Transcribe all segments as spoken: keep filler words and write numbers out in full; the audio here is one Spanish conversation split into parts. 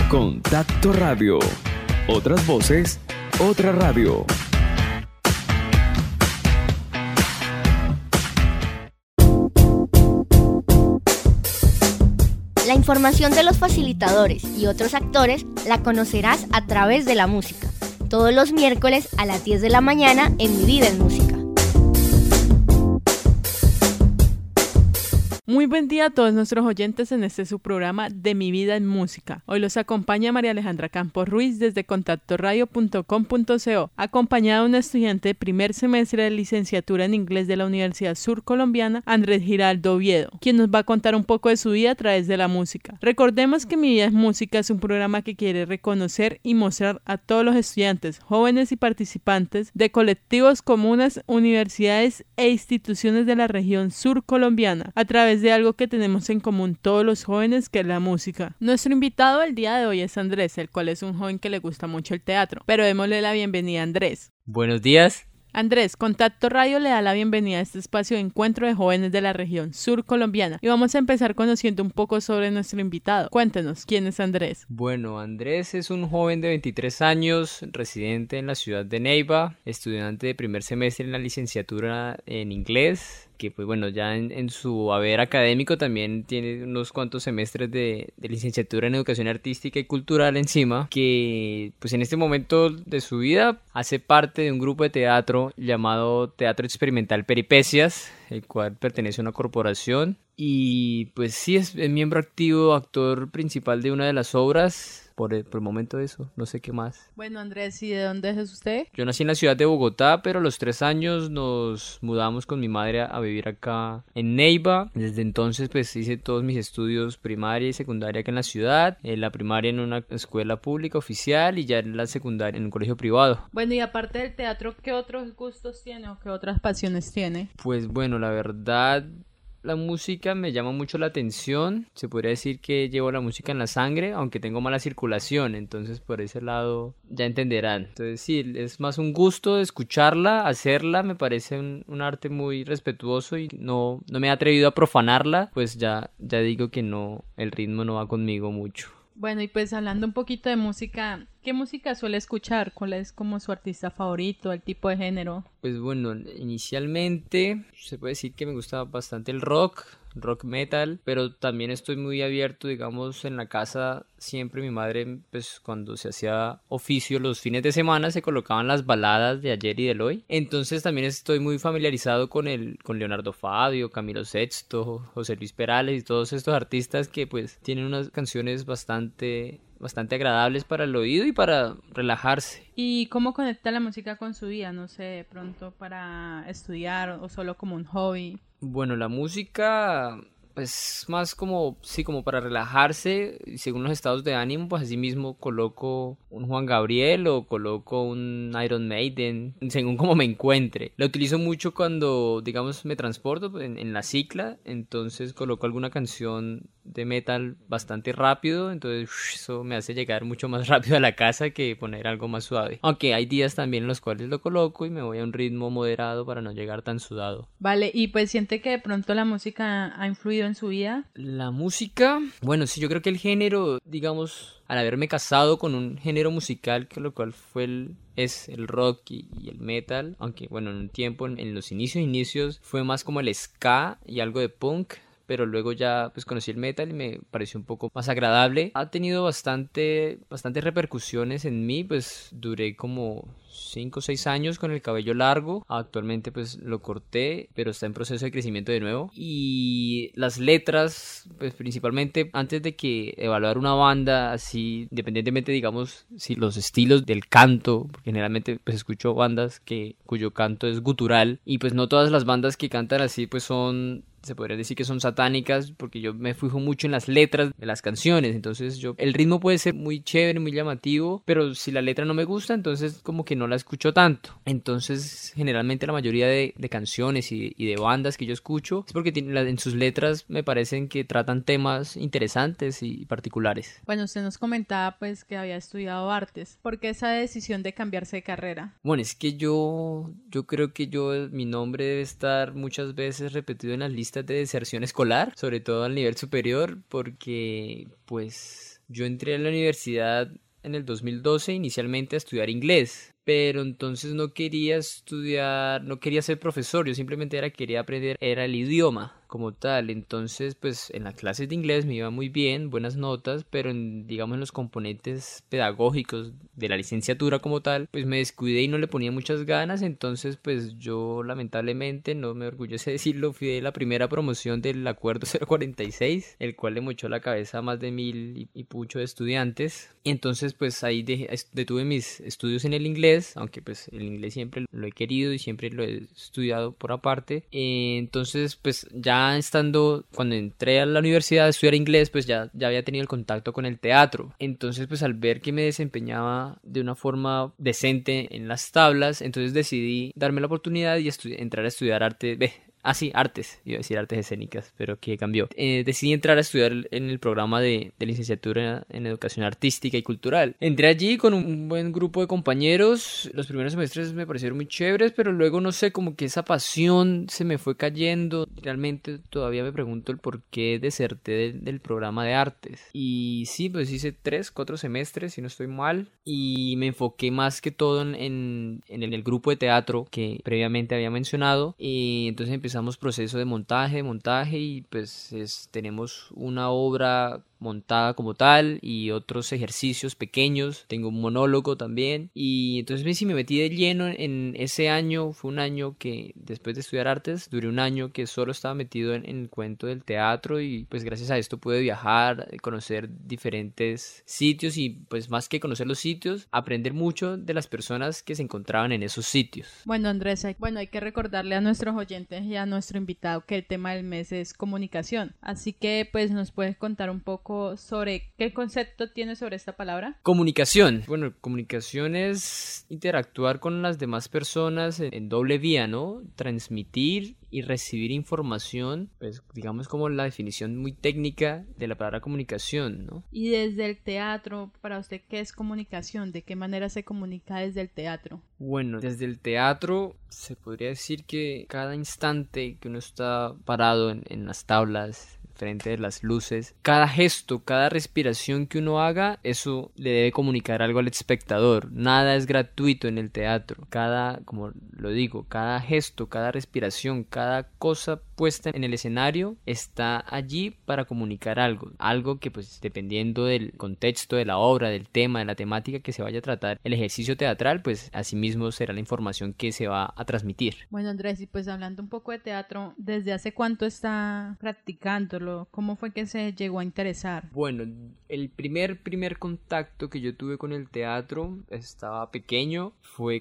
Contacto Radio. Otras voces, otra radio. La información de los facilitadores y otros actores la conocerás a través de la música. Todos los miércoles a las diez de la mañana en Mi Vida en Música. Muy buen día a todos nuestros oyentes en este su programa de Mi Vida en Música. Hoy los acompaña María Alejandra Campos Ruiz desde contacto radio punto com punto co, acompañada de un estudiante de primer semestre de licenciatura en inglés de la Universidad Sur Colombiana, Andrés Giraldo Oviedo, quien nos va a contar un poco de su vida a través de la música. Recordemos que Mi Vida en Música es un programa que quiere reconocer y mostrar a todos los estudiantes, jóvenes y participantes de colectivos, comunas, universidades e instituciones de la región sur colombiana a través de algo que tenemos en común todos los jóvenes, que es la música. Nuestro invitado el día de hoy es Andrés, el cual es un joven que le gusta mucho el teatro, pero démosle la bienvenida a Andrés. Buenos días. Andrés, Contacto Radio le da la bienvenida a este espacio de encuentro de jóvenes de la región sur colombiana y vamos a empezar conociendo un poco sobre nuestro invitado. Cuéntenos, ¿quién es Andrés? Bueno, Andrés es un joven de veintitrés años, residente en la ciudad de Neiva, estudiante de primer semestre en la licenciatura en inglés, que pues bueno, ya en, en su haber académico también tiene unos cuantos semestres de, de licenciatura en educación artística y cultural encima, que pues en este momento de su vida hace parte de un grupo de teatro llamado Teatro Experimental Peripecias, el cual pertenece a una corporación, y pues sí es, es miembro activo, actor principal de una de las obras. Por el, por el momento eso, no sé qué más. Bueno, Andrés, ¿y de dónde es usted? Yo nací en la ciudad de Bogotá, pero a los tres años nos mudamos con mi madre a, a vivir acá en Neiva. Desde entonces pues hice todos mis estudios primaria y secundaria acá en la ciudad, en la primaria en una escuela pública oficial y ya en la secundaria en un colegio privado. Bueno, y aparte del teatro, ¿qué otros gustos tiene o qué otras pasiones tiene? Pues bueno, la verdad, la música me llama mucho la atención. Se podría decir que llevo la música en la sangre, aunque tengo mala circulación, entonces por ese lado ya entenderán. Entonces sí, es más un gusto de escucharla, hacerla, me parece un, un arte muy respetuoso y no, no me he atrevido a profanarla, pues ya, ya digo que no, el ritmo no va conmigo mucho. Bueno, y pues hablando un poquito de música, ¿qué música suele escuchar? ¿Cuál es como su artista favorito, el tipo de género? Pues bueno, inicialmente se puede decir que me gusta bastante el rock, rock metal, pero también estoy muy abierto, digamos, en la casa siempre mi madre, pues cuando se hacía oficio los fines de semana se colocaban las baladas de ayer y de hoy, entonces también estoy muy familiarizado con el con Leonardo Fabio, Camilo Sexto, José Luis Perales y todos estos artistas que pues tienen unas canciones bastante bastante agradables para el oído y para relajarse. ¿Y cómo conecta la música con su vida? No sé, de pronto para estudiar o solo como un hobby. Bueno, la música pues más como, sí, como para relajarse, según los estados de ánimo, pues así mismo coloco un Juan Gabriel o coloco un Iron Maiden, según como me encuentre. La utilizo mucho cuando, digamos, me transporto en, en la cicla, entonces coloco alguna canción de metal bastante rápido, entonces uff, eso me hace llegar mucho más rápido a la casa que poner algo más suave. Aunque hay días también en los cuales lo coloco y me voy a un ritmo moderado para no llegar tan sudado. Vale, y pues siente que de pronto la música ha influido en su vida. La música, bueno, sí, yo creo que el género, digamos, al haberme casado con un género musical, que lo cual fue el, es el rock y, y el metal, aunque bueno, en un tiempo, en, en los inicios, inicios, fue más como el ska y algo de punk, pero luego ya pues conocí el metal y me pareció un poco más agradable. Ha tenido bastante, bastantes repercusiones en mí, pues duré como cinco o seis años con el cabello largo, actualmente pues lo corté, pero está en proceso de crecimiento de nuevo, y las letras, pues principalmente antes de que evaluar una banda así, independientemente digamos si los estilos del canto, porque generalmente pues escucho bandas que cuyo canto es gutural, y pues no todas las bandas que cantan así pues son, se podría decir que son satánicas, porque yo me fijo mucho en las letras de las canciones, entonces yo, el ritmo puede ser muy chévere, muy llamativo, pero si la letra no me gusta, entonces como que no la escucho tanto. Entonces generalmente la mayoría de, de canciones y, y de bandas que yo escucho es porque tienen, en sus letras me parecen que tratan temas interesantes y particulares. Bueno, usted nos comentaba pues que había estudiado artes. ¿Por qué esa decisión de cambiarse de carrera? Bueno, es que yo, yo creo que yo, mi nombre debe estar muchas veces repetido en las listas de deserción escolar, sobre todo al nivel superior, porque pues yo entré a la universidad en el dos mil doce inicialmente a estudiar inglés, pero entonces no quería estudiar, no quería ser profesor, yo simplemente era, quería aprender, era el idioma como tal. Entonces pues en las clases de inglés me iba muy bien, buenas notas, pero en, digamos en los componentes pedagógicos de la licenciatura como tal, pues me descuidé y no le ponía muchas ganas. Entonces pues yo lamentablemente, no me orgullece decirlo, fui de la primera promoción del acuerdo cero cuarenta y seis, el cual le mochó la cabeza a más de mil y, y pucho de estudiantes. Y entonces pues ahí dejé, detuve mis estudios en el inglés, aunque pues el inglés siempre lo he querido y siempre lo he estudiado por aparte. Eh, entonces pues ya estando, cuando entré a la universidad a estudiar inglés, pues ya, ya había tenido el contacto con el teatro. Entonces pues al ver que me desempeñaba de una forma decente en las tablas, entonces decidí darme la oportunidad y entrar a estudiar arte. Ve, Ah, sí, artes, iba a decir artes escénicas, pero que cambió. Eh, decidí entrar a estudiar en el programa de, de licenciatura en educación artística y cultural. Entré allí con un buen grupo de compañeros. Los primeros semestres me parecieron muy chéveres, pero luego no sé, como que esa pasión se me fue cayendo. Realmente todavía me pregunto el por qué deserté del, del programa de artes. Y sí, pues hice tres, cuatro semestres, si no estoy mal, y me enfoqué más que todo en, en, en el grupo de teatro que previamente había mencionado. Y entonces empecé Empezamos proceso de montaje, montaje y pues es, tenemos una obra montada como tal y otros ejercicios pequeños. Tengo un monólogo también y entonces sí me metí de lleno en ese año. Fue un año que después de estudiar artes duré un año que solo estaba metido en, en el cuento del teatro y pues gracias a esto pude viajar, conocer diferentes sitios y pues más que conocer los sitios, aprender mucho de las personas que se encontraban en esos sitios. Bueno, Andrés, hay, bueno, hay que recordarle a nuestros oyentes y a nuestro invitado que el tema del mes es comunicación, así que pues nos puedes contar un poco sobre qué concepto tiene sobre esta palabra. Comunicación. Bueno, comunicación es interactuar con las demás personas en, en doble vía, ¿no? Transmitir y recibir información, pues digamos como la definición muy técnica de la palabra comunicación, ¿no? Y desde el teatro, para usted, ¿qué es comunicación? ¿De qué manera se comunica desde el teatro? Bueno, desde el teatro se podría decir que cada instante que uno está parado en, en las tablas, frente de las luces, cada gesto, cada respiración que uno haga, eso le debe comunicar algo al espectador. Nada es gratuito en el teatro. Cada, como lo digo, cada gesto, cada respiración, cada cosa puesta en el escenario está allí para comunicar algo. Algo que pues dependiendo del contexto de la obra, del tema, de la temática que se vaya a tratar, el ejercicio teatral, pues asimismo será la información que se va a transmitir. Bueno, Andrés, y pues hablando un poco de teatro, ¿desde hace cuánto está practicándolo? ¿Cómo fue que se llegó a interesar? Bueno, el primer primer contacto que yo tuve con el teatro, estaba pequeño, fue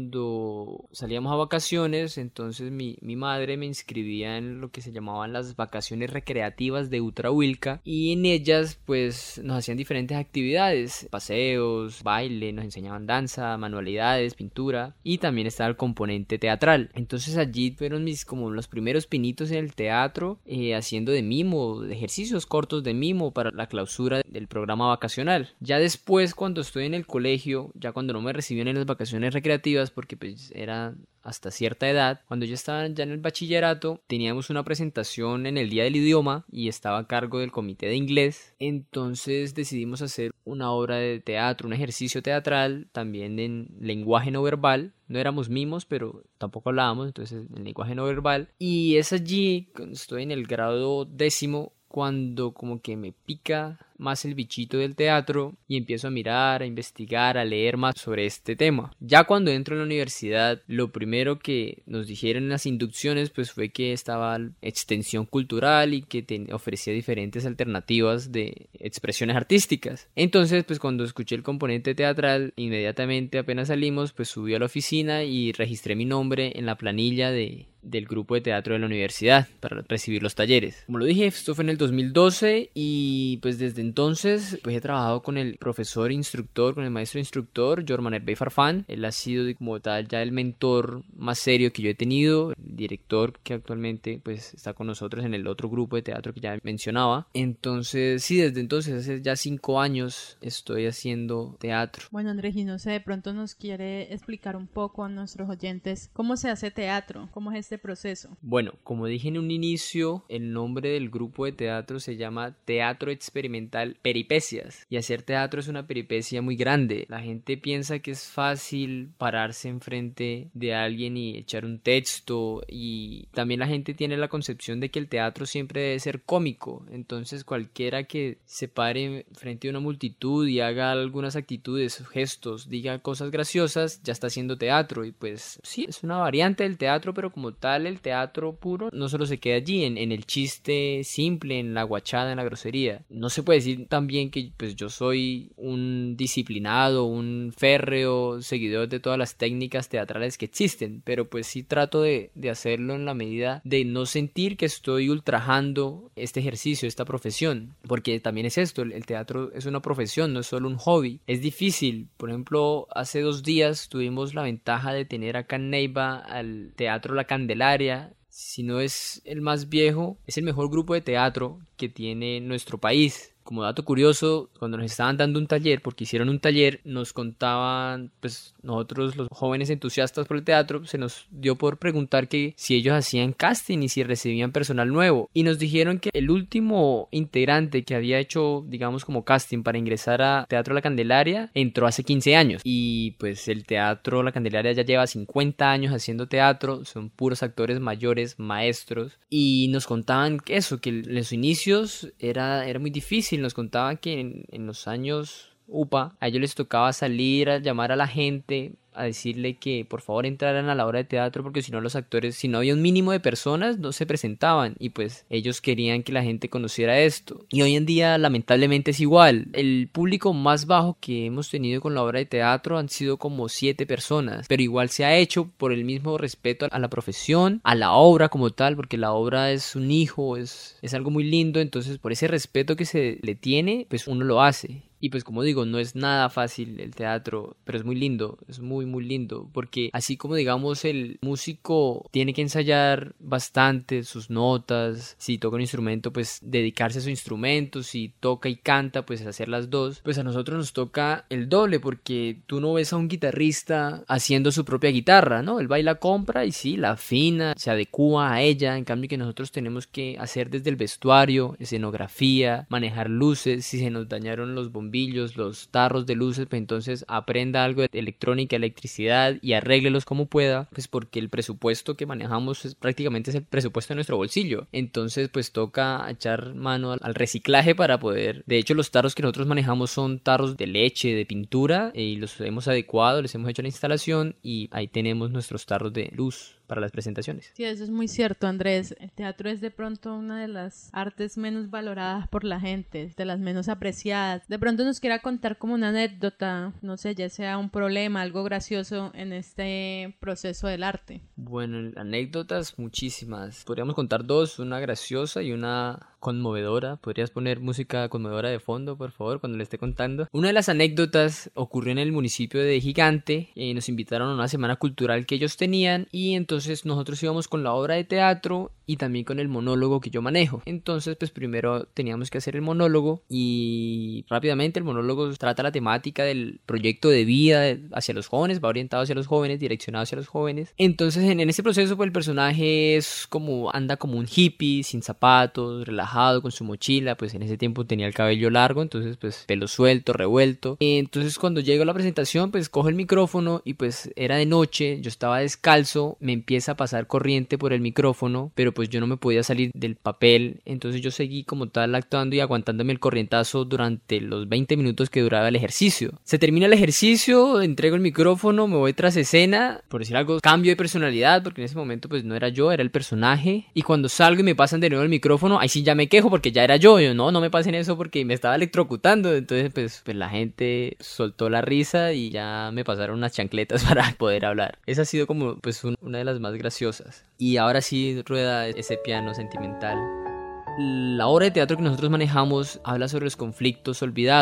cuando salíamos a vacaciones. Entonces mi, mi madre me inscribía en lo que se llamaban las vacaciones recreativas de Utrahuilca y en ellas pues nos hacían diferentes actividades, paseos, baile, nos enseñaban danza, manualidades, pintura y también estaba el componente teatral. Entonces allí fueron mis como los primeros pinitos en el teatro, eh, haciendo de mimo, de ejercicios cortos de mimo para la clausura del programa vacacional. Ya después, cuando estoy en el colegio, ya cuando no me recibían en las vacaciones recreativas, porque pues era hasta cierta edad, cuando yo estaba ya en el bachillerato, teníamos una presentación en el Día del Idioma y estaba a cargo del comité de inglés. Entonces decidimos hacer una obra de teatro, un ejercicio teatral, también en lenguaje no verbal. No éramos mimos, pero tampoco hablábamos, entonces en lenguaje no verbal. Y es allí, cuando estoy en el grado décimo, cuando como que me pica más el bichito del teatro y empiezo a mirar, a investigar, a leer más sobre este tema. Ya cuando entro en la universidad, lo primero que nos dijeron en las inducciones pues fue que estaba extensión cultural y que te ofrecía diferentes alternativas de expresiones artísticas. Entonces pues cuando escuché el componente teatral, inmediatamente apenas salimos pues subí a la oficina y registré mi nombre en la planilla de del grupo de teatro de la universidad para recibir los talleres. Como lo dije, esto fue en el dos mil doce y pues desde entonces pues he trabajado con el profesor instructor, con el maestro instructor Jorman Herbey Farfán. Él ha sido como tal ya el mentor más serio que yo he tenido, el director que actualmente pues está con nosotros en el otro grupo de teatro que ya mencionaba. Entonces sí, desde entonces hace ya cinco años estoy haciendo teatro. Bueno, Andrés, y no sé, de pronto nos quiere explicar un poco a nuestros oyentes cómo se hace teatro, cómo es este proceso. Bueno, como dije en un inicio, el nombre del grupo de teatro se llama Teatro Experimental sentimental, peripecias. Y hacer teatro es una peripecia muy grande. La gente piensa que es fácil pararse enfrente de alguien y echar un texto, y también la gente tiene la concepción de que el teatro siempre debe ser cómico. Entonces cualquiera que se pare frente a una multitud y haga algunas actitudes, gestos, diga cosas graciosas, ya está haciendo teatro. Y pues sí, es una variante del teatro, pero como tal el teatro puro no solo se queda allí en, en el chiste simple, en la guachada, en la grosería. No se puede decir también que pues yo soy un disciplinado, un férreo seguidor de todas las técnicas teatrales que existen, pero pues sí trato de, de hacerlo en la medida de no sentir que estoy ultrajando este ejercicio, esta profesión, porque también es esto, el, el teatro es una profesión, no es solo un hobby. Es difícil. Por ejemplo, hace dos días tuvimos la ventaja de tener acá en Neiva al Teatro La Candelaria. Si no es el más viejo, es el mejor grupo de teatro que tiene nuestro país. Como dato curioso, cuando nos estaban dando un taller, porque hicieron un taller, nos contaban, pues nosotros los jóvenes entusiastas por el teatro, se nos dio por preguntar que si ellos hacían casting y si recibían personal nuevo. Y nos dijeron que el último integrante que había hecho, digamos, como casting para ingresar a Teatro La Candelaria, entró hace quince años. Y pues el Teatro La Candelaria ya lleva cincuenta años haciendo teatro, son puros actores mayores, maestros. Y nos contaban que eso, que en sus inicios era, era muy difícil. Nos contaban que en, en los años U P A a ellos les tocaba salir a llamar a la gente, a decirle que por favor entraran a la obra de teatro, porque si no los actores, si no había un mínimo de personas, no se presentaban, y pues ellos querían que la gente conociera esto. Y hoy en día lamentablemente es igual. El público más bajo que hemos tenido con la obra de teatro han sido como siete personas, pero igual se ha hecho por el mismo respeto a la profesión, a la obra como tal, porque la obra es un hijo, es, es algo muy lindo. Entonces por ese respeto que se le tiene, pues uno lo hace. Y pues como digo, no es nada fácil el teatro, pero es muy lindo, es muy muy lindo, porque así como digamos el músico tiene que ensayar bastante sus notas, si toca un instrumento pues dedicarse a su instrumento, si toca y canta pues hacer las dos, pues a nosotros nos toca el doble, porque tú no ves a un guitarrista haciendo su propia guitarra, ¿no? Él va y la compra y sí, la afina, se adecúa a ella, en cambio que nosotros tenemos que hacer desde el vestuario, escenografía, manejar luces, si se nos dañaron los bombillos, los tarros de luces, pues entonces aprenda algo de electrónica, electricidad y arréglelos como pueda, pues porque el presupuesto que manejamos es prácticamente es el presupuesto de nuestro bolsillo. Entonces pues toca echar mano al reciclaje para poder, de hecho los tarros que nosotros manejamos son tarros de leche, de pintura, y los hemos adecuado, les hemos hecho la instalación y ahí tenemos nuestros tarros de luz para las presentaciones. Sí, eso es muy cierto, Andrés. El teatro es de pronto una de las artes menos valoradas por la gente, de las menos apreciadas. De pronto nos quiera contar como una anécdota, no sé, ya sea un problema, algo gracioso en este proceso del arte. Bueno, anécdotas muchísimas. Podríamos contar dos, una graciosa y una conmovedora. ¿Podrías poner música conmovedora de fondo, por favor, cuando le esté contando? Una de las anécdotas ocurrió en el municipio de Gigante. Eh, nos invitaron a una semana cultural que ellos tenían, y entonces nosotros íbamos con la obra de teatro y también con el monólogo que yo manejo. Entonces pues primero teníamos que hacer el monólogo, y rápidamente el monólogo trata la temática del proyecto de vida hacia los jóvenes, va orientado hacia los jóvenes, direccionado hacia los jóvenes. Entonces en, en ese proceso pues el personaje es como, anda como un hippie, sin zapatos, relajado, con su mochila. Pues en ese tiempo tenía el cabello largo, entonces pues pelo suelto, revuelto. Entonces cuando llego a la presentación pues cojo el micrófono y pues era de noche, yo estaba descalzo, me empieza a pasar corriente por el micrófono, pero pues yo no me podía salir del papel. Entonces yo seguí como tal actuando y aguantándome el corrientazo durante los veinte minutos que duraba el ejercicio. Se termina el ejercicio, entrego el micrófono, me voy tras escena, por decir algo, cambio de personalidad, porque en ese momento pues no era yo, era el personaje. Y cuando salgo y me pasan de nuevo el micrófono, ahí sí ya me quejo porque ya era yo. Yo no, no me pasen eso porque me estaba electrocutando. Entonces pues, pues la gente soltó la risa y ya me pasaron unas chancletas para poder hablar. Esa ha sido como pues un, una de las más graciosas. Y ahora sí rueda ese piano sentimental. La obra de teatro que nosotros manejamos habla sobre los conflictos olvidados.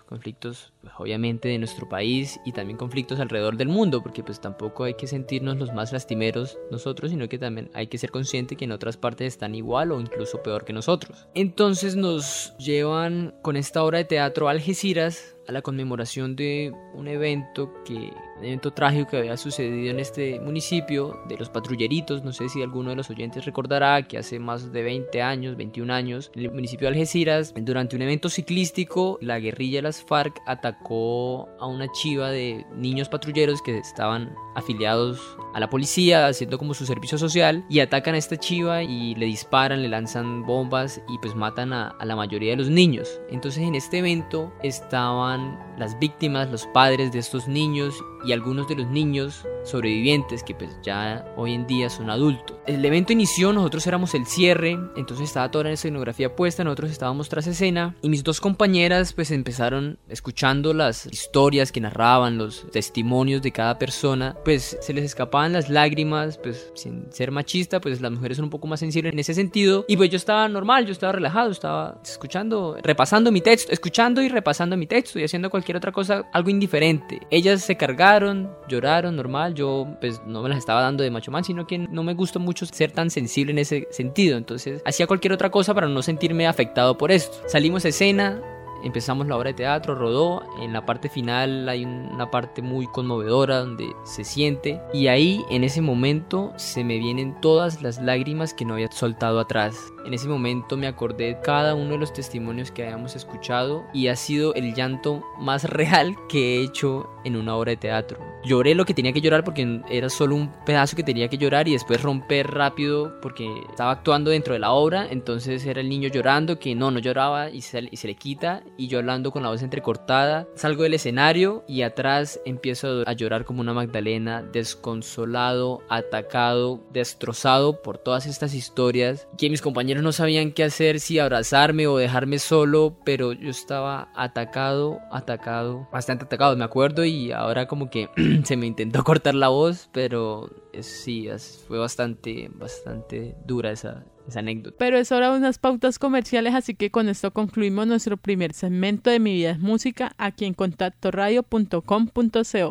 conflictos pues, obviamente de nuestro país y también conflictos alrededor del mundo, porque pues tampoco hay que sentirnos los más lastimeros nosotros, sino que también hay que ser consciente que en otras partes están igual o incluso peor que nosotros. Entonces nos llevan con esta obra de teatro a Algeciras a la conmemoración de un evento que un evento trágico que había sucedido en este municipio de los patrulleritos. No sé si alguno de los oyentes recordará que hace más de veinte años, veintiún años, en el municipio de Algeciras, durante un evento ciclístico, la guerrilla de las FARC atacó a una chiva de niños patrulleros que estaban afiliados a la policía haciendo como su servicio social, y atacan a esta chiva y le disparan, le lanzan bombas y pues matan a, a la mayoría de los niños. Entonces en este evento estaban las víctimas, los padres de estos niños y algunos de los niños sobrevivientes que pues ya hoy en día son adultos. El evento inició, nosotros éramos el cierre, entonces estaba toda la escenografía puesta, nosotros estábamos tras escena y mis dos compañeras pues empezaron escuchando las historias que narraban, los testimonios de cada persona, pues se les escapaban las lágrimas, pues sin ser machista, pues las mujeres son un poco más sensibles en ese sentido, y pues yo estaba normal, yo estaba relajado, estaba escuchando, repasando mi texto, escuchando y repasando mi texto y haciendo cualquier otra cosa, algo indiferente. Ellas se cargaron, lloraron, normal. Yo pues no me las estaba dando de macho man, sino que no me gusta mucho ser tan sensible en ese sentido. Entonces hacía cualquier otra cosa para no sentirme afectado por esto. Salimos a escena, empezamos la obra de teatro, rodó. En la parte final hay una parte muy conmovedora donde se siente. Y ahí, en ese momento, se me vienen todas las lágrimas que no había soltado atrás. En ese momento me acordé de cada uno de los testimonios que habíamos escuchado y ha sido el llanto más real que he hecho en una obra de teatro. Lloré lo que tenía que llorar porque era solo un pedazo que tenía que llorar y después romper rápido porque estaba actuando dentro de la obra. Entonces era el niño llorando que no, no lloraba y se, y se le quita, y yo hablando con la voz entrecortada. Salgo del escenario y atrás empiezo a llorar como una Magdalena, desconsolado, atacado, destrozado por todas estas historias que mis compañeros no sabían qué hacer, si abrazarme o dejarme solo, pero yo estaba atacado, atacado, bastante atacado, me acuerdo, y ahora como que se me intentó cortar la voz, pero sí, fue bastante, bastante dura esa, esa anécdota. Pero es hora de unas pautas comerciales, así que con esto concluimos nuestro primer segmento de Mi Vida es Música aquí en contacto radio punto com punto co.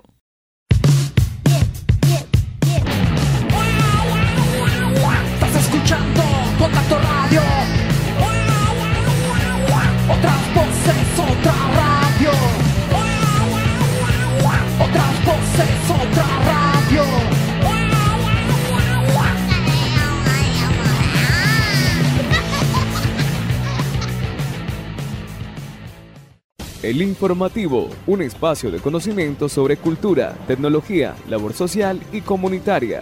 Estás escuchando Contacto Radio. Otras voces, otra radio. Otras voces, otra radio. El Informativo, un espacio de conocimiento sobre cultura, tecnología, labor social y comunitaria.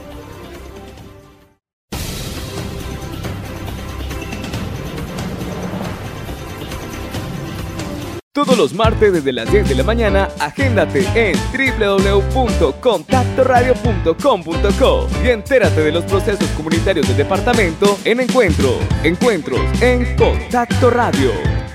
Todos los martes desde las diez de la mañana, agéndate en doble u doble u doble u punto contacto radio punto com punto co y entérate de los procesos comunitarios del departamento en Encuentros. Encuentros en Contacto Radio.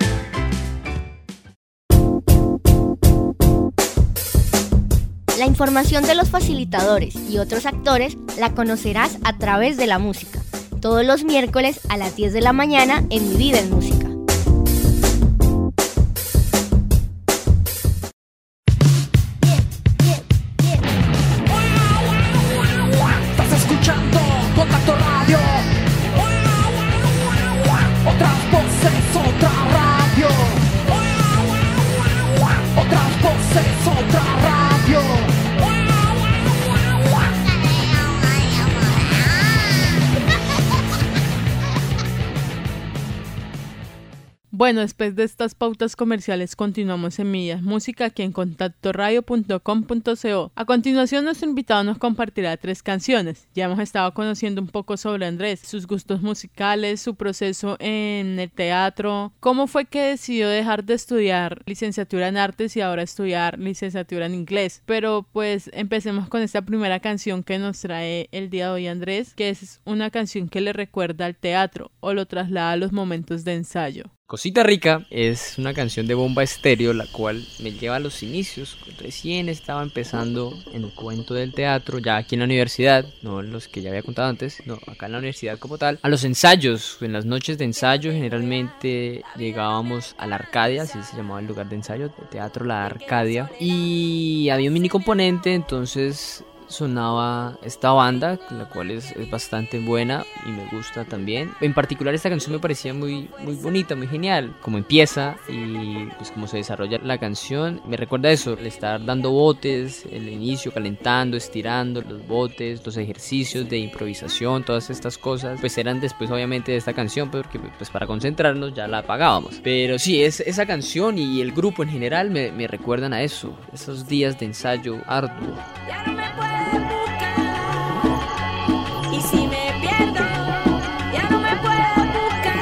La información de los facilitadores y otros actores la conocerás a través de la música. Todos los miércoles a las diez de la mañana en Mi Vida en Música. Estás escuchando Contacto Radio. Otras voces, otra radio. Otras voces, otra radio. Bueno, después de estas pautas comerciales continuamos en Mi Vida es Música aquí en contacto radio punto com punto co. A continuación nuestro invitado nos compartirá tres canciones. Ya hemos estado conociendo un poco sobre Andrés, sus gustos musicales, su proceso en el teatro, cómo fue que decidió dejar de estudiar licenciatura en artes y ahora estudiar licenciatura en inglés. Pero pues empecemos con esta primera canción que nos trae el día de hoy Andrés, que es una canción que le recuerda al teatro o lo traslada a los momentos de ensayo. Cosita Rica es una canción de Bomba Estéreo, la cual me lleva a los inicios. Recién estaba empezando en el cuento del teatro, ya aquí en la universidad, no en los que ya había contado antes, no, acá en la universidad como tal. A los ensayos, en las noches de ensayo generalmente llegábamos a la Arcadia, así se llamaba el lugar de ensayo, de teatro La Arcadia. Y había un mini componente, entonces sonaba esta banda, la cual es, es bastante buena y me gusta también. En particular esta canción me parecía muy, muy bonita, muy genial, como empieza y pues cómo se desarrolla la canción. Me recuerda eso, el estar dando botes, el inicio, calentando, estirando los botes, los ejercicios de improvisación, todas estas cosas, pues eran después obviamente de esta canción, porque pues para concentrarnos ya la apagábamos. Pero sí, es, esa canción y el grupo en general me, me recuerdan a eso, esos días de ensayo arduo. Ya no me puedes buscar, y si me pierdo, ya no me puedes buscar.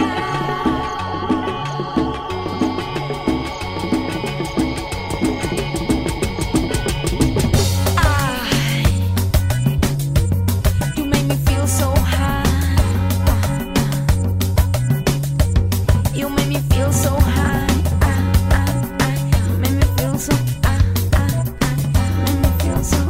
Ay, you make me feel so high. You make me feel so high. Ah, ah, ah. You make me feel so ah, ah, ah. You make me feel so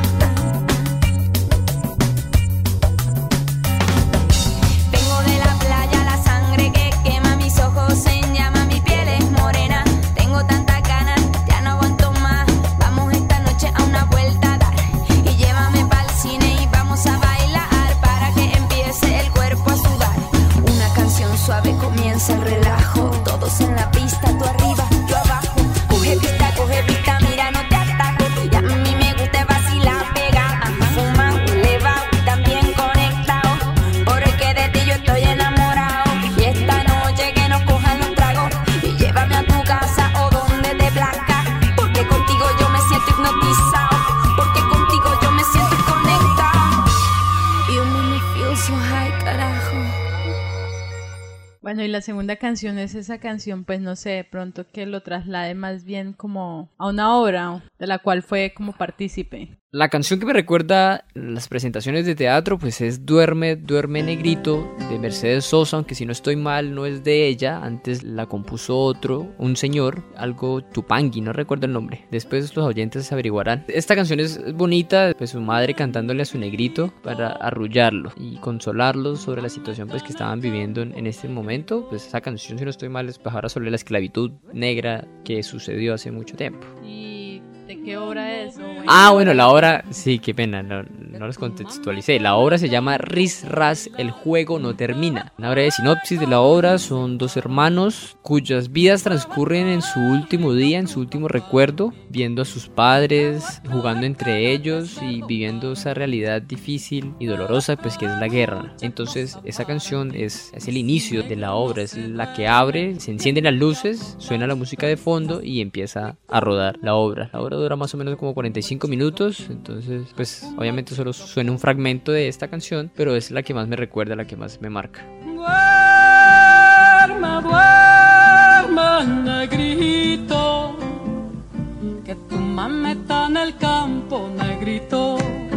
comienza el relajo, todos en la pista, tú arriba, yo abajo. Coge pista, coge pista, mira, no te ataco. Y a mí me gusta vacilar, pegar, fumar, elevado y también conectado. Porque de ti yo estoy enamorado. Y esta noche que nos cojan los tragos y llévame a tu casa o donde te plazca. Porque contigo yo me siento hipnotizado. Porque contigo yo me siento conectado. You make me feel so high, carajo. Bueno, y la segunda canción es esa canción, pues no sé, de pronto que lo traslade más bien como a una obra de la cual fue como partícipe. La canción que me recuerda las presentaciones de teatro pues es Duerme, Duerme Negrito de Mercedes Sosa, aunque si no estoy mal no es de ella, antes la compuso otro, un señor, algo Tupangui, no recuerdo el nombre, después los oyentes averiguarán. Esta canción es bonita, pues su madre cantándole a su negrito para arrullarlo y consolarlo sobre la situación pues que estaban viviendo en, en este momento. Pues esa canción, si no estoy mal, es habla sobre la esclavitud negra que sucedió hace mucho tiempo. ¿Y de qué obra es? Bueno. Ah, bueno, la obra, sí, qué pena, no, no los contextualicé. La obra se llama Riz Ras, el juego no termina. Una breve sinopsis de la obra: son dos hermanos cuyas vidas transcurren en su último día, en su último recuerdo, viendo a sus padres, jugando entre ellos y viviendo esa realidad difícil y dolorosa, pues que es la guerra. Entonces, esa canción es, es el inicio de la obra, es la que abre, se encienden las luces, suena la música de fondo y empieza a rodar la obra. La obra dura más o menos como cuarenta y cinco minutos, entonces pues obviamente solo suena un fragmento de esta canción, pero es la que más me recuerda, la que más me marca. Duerme, duerme, negrito, que tu mamá está en el campo, negrito,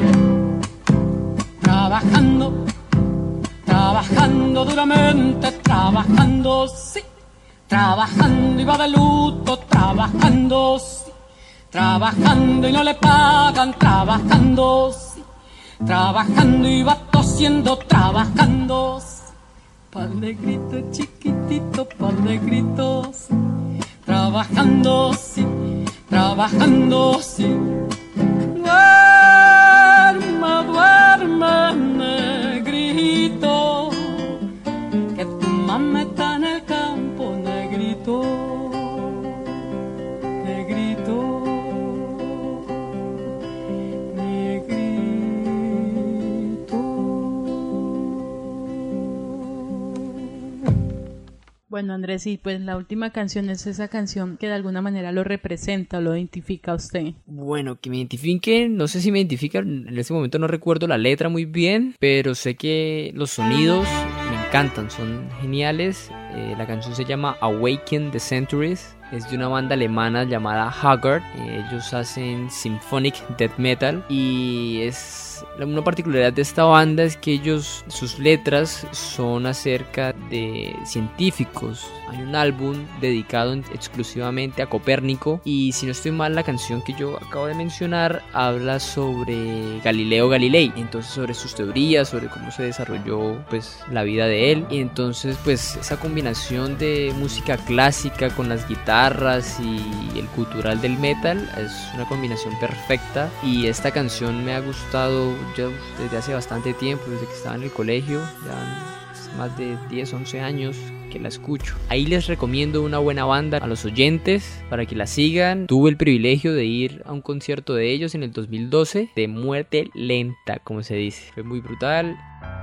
trabajando, trabajando duramente, trabajando, sí, trabajando y va de luto, trabajando, sí. Trabajando y no le pagan, trabajando, sí. Trabajando y va tosiendo, trabajando, sí. Pa'l negrito chiquitito, pa'l negrito, sí. Trabajando, sí. Trabajando, sí. Duerme, duerme, negrito, que tu mamá está en el campo, negrito. Bueno, Andrés, y pues la última canción es esa canción que de alguna manera lo representa o lo identifica a usted. Bueno, que me identifique, no sé si me identifica, en este momento no recuerdo la letra muy bien, pero sé que los sonidos me encantan, son geniales. Eh, la canción se llama Awaken the Centuries, es de una banda alemana llamada Haggard. Eh, ellos hacen symphonic death metal y es pues una particularidad de esta banda es que ellos, sus letras son acerca de científicos. Hay un álbum dedicado exclusivamente a Copérnico y si no estoy mal la canción que yo acabo de mencionar habla sobre Galileo Galilei, entonces sobre sus teorías, sobre cómo se desarrolló pues la vida de él, y entonces pues esa combinación de música clásica con las guitarras y el cultural del metal es una combinación perfecta, y esta canción me ha gustado ya desde hace bastante tiempo, desde que estaba en el colegio, ya más de diez, once años que la escucho. Ahí les recomiendo una buena banda a los oyentes para que la sigan. Tuve el privilegio de ir a un concierto de ellos en el dos mil doce, de muerte lenta, como se dice. Fue muy brutal.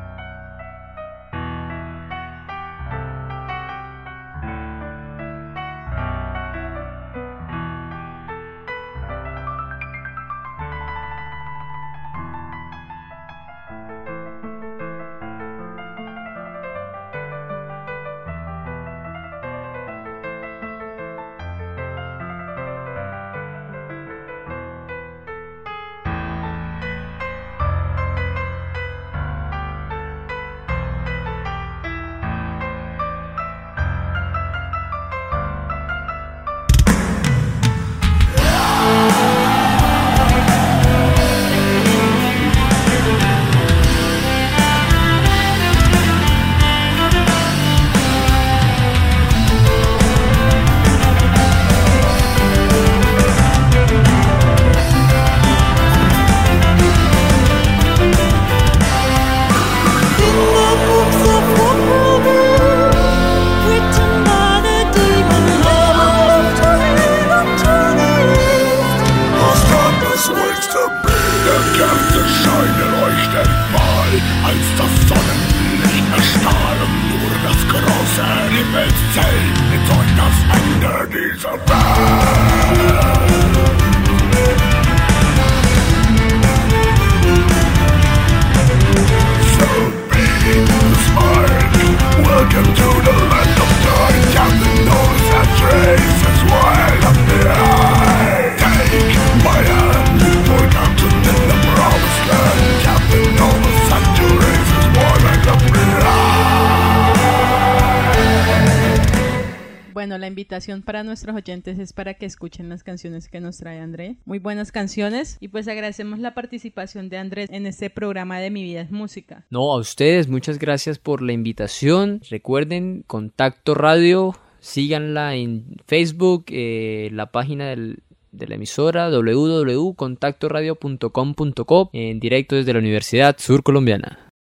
Bueno, la invitación para nuestros oyentes es para que escuchen las canciones que nos trae Andrés. Muy buenas canciones y pues agradecemos la participación de Andrés en este programa de Mi Vida es Música. No, a ustedes, muchas gracias por la invitación. Recuerden, Contacto Radio, síganla en Facebook, eh, la página del... de la emisora doble u doble u doble u punto contacto radio punto com punto co, en directo desde la Universidad Sur Colombiana.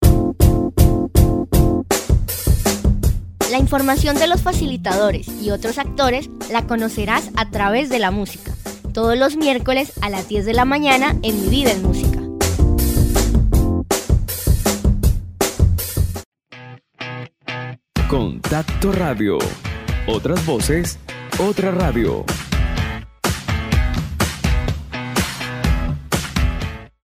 La información de los facilitadores y otros actores la conocerás a través de la música, todos los miércoles a las diez de la mañana en Mi Vida en Música. Contacto Radio. Otras voces, otra radio.